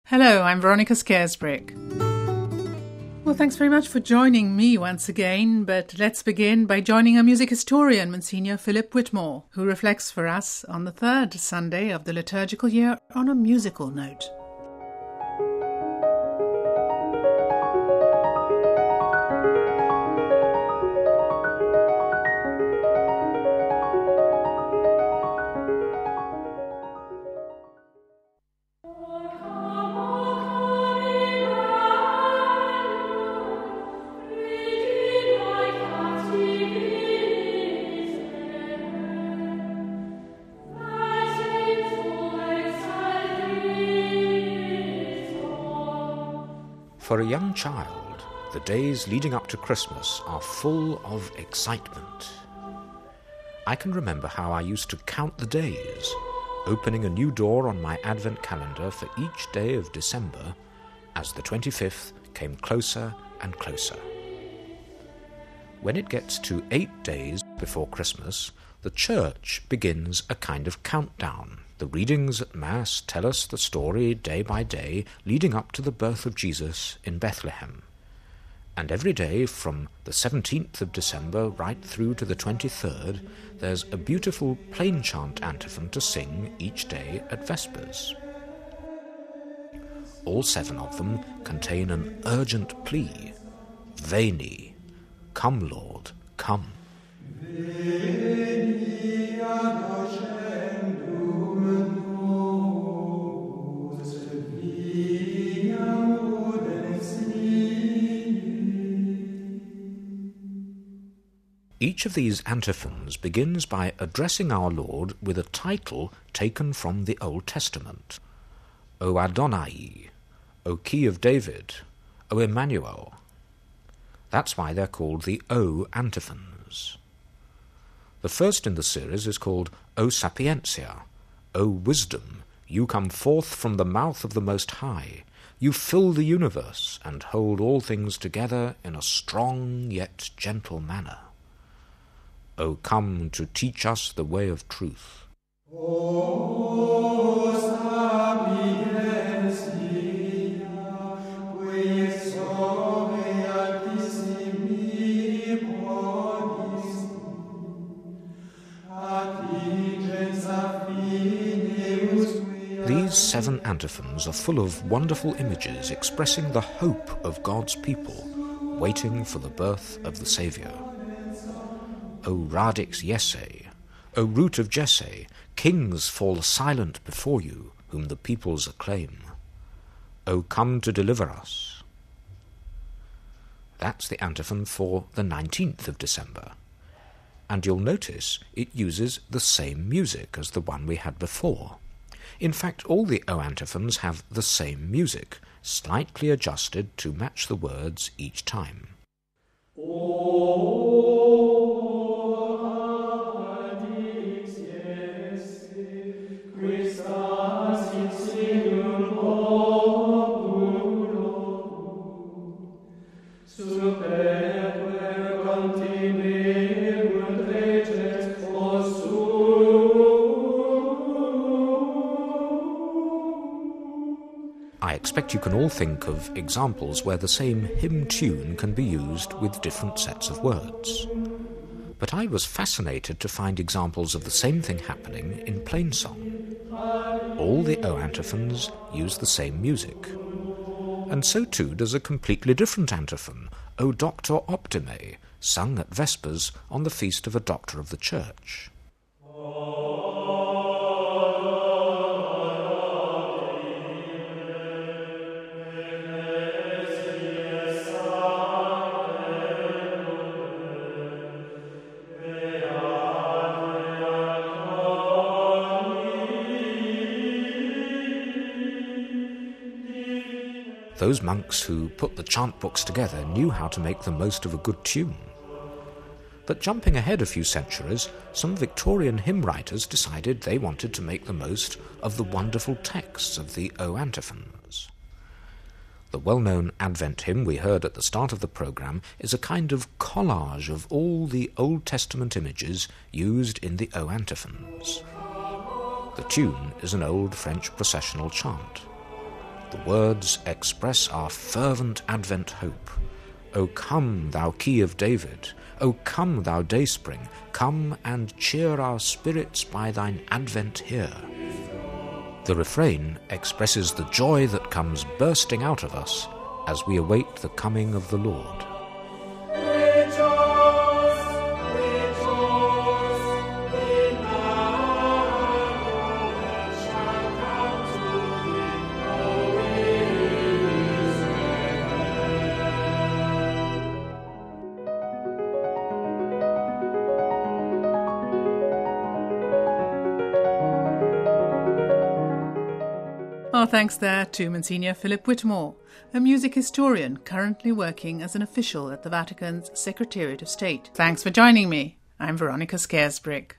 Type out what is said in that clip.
Hello, I'm Veronica Scaresbrick. Well, thanks very much for joining me once again, but let's begin by joining our music historian, Monsignor Philip Whitmore, who reflects for us on the third Sunday of the liturgical year on a musical note. For a young child, the days leading up to Christmas are full of excitement. I can remember how I used to count the days, opening a new door on my Advent calendar for each day of December as the 25th came closer and closer. When it gets to 8 days before Christmas, the church begins a kind of countdown. The readings at Mass tell us the story day by day leading up to the birth of Jesus in Bethlehem. And every day from the 17th of December right through to the 23rd, there's a beautiful plain chant antiphon to sing each day at Vespers. All 7 of them contain an urgent plea. Veni, come Lord, come. Each of these antiphons begins by addressing our Lord with a title taken from the Old Testament. O Adonai, O Key of David, O Emmanuel. That's why they're called the O antiphons. The first in the series is called O Sapientia, O Wisdom, you come forth from the mouth of the Most High. You fill the universe and hold all things together in a strong yet gentle manner. O come to teach us the way of truth. O sapientia, qui sove altissimi prodis, attigens affineus. These 7 antiphons are full of wonderful images expressing the hope of God's people, waiting for the birth of the Saviour. O radix Jesse, O root of Jesse, kings fall silent before you, whom the peoples acclaim. O come to deliver us. That's the antiphon for the 19th of December. And you'll notice it uses the same music as the one we had before. In fact, all the O antiphons have the same music, slightly adjusted to match the words each time. I expect you can all think of examples where the same hymn tune can be used with different sets of words. But I was fascinated to find examples of the same thing happening in plain song. All the O antiphons use the same music. And so too does a completely different antiphon, O Doctor Optime, sung at Vespers on the feast of a doctor of the Church. Those monks who put the chant books together knew how to make the most of a good tune. But jumping ahead a few centuries, some Victorian hymn writers decided they wanted to make the most of the wonderful texts of the O antiphons. The well-known Advent hymn we heard at the start of the programme is a kind of collage of all the Old Testament images used in the O antiphons. The tune is an old French processional chant. The words express our fervent Advent hope. O come, thou Key of David! O come, thou Dayspring! Come and cheer our spirits by thine advent here. The refrain expresses the joy that comes bursting out of us as we await the coming of the Lord. Our thanks there to Monsignor Philip Whitmore, a music historian currently working as an official at the Vatican's Secretariat of State. Thanks for joining me. I'm Veronica Scaresbrick.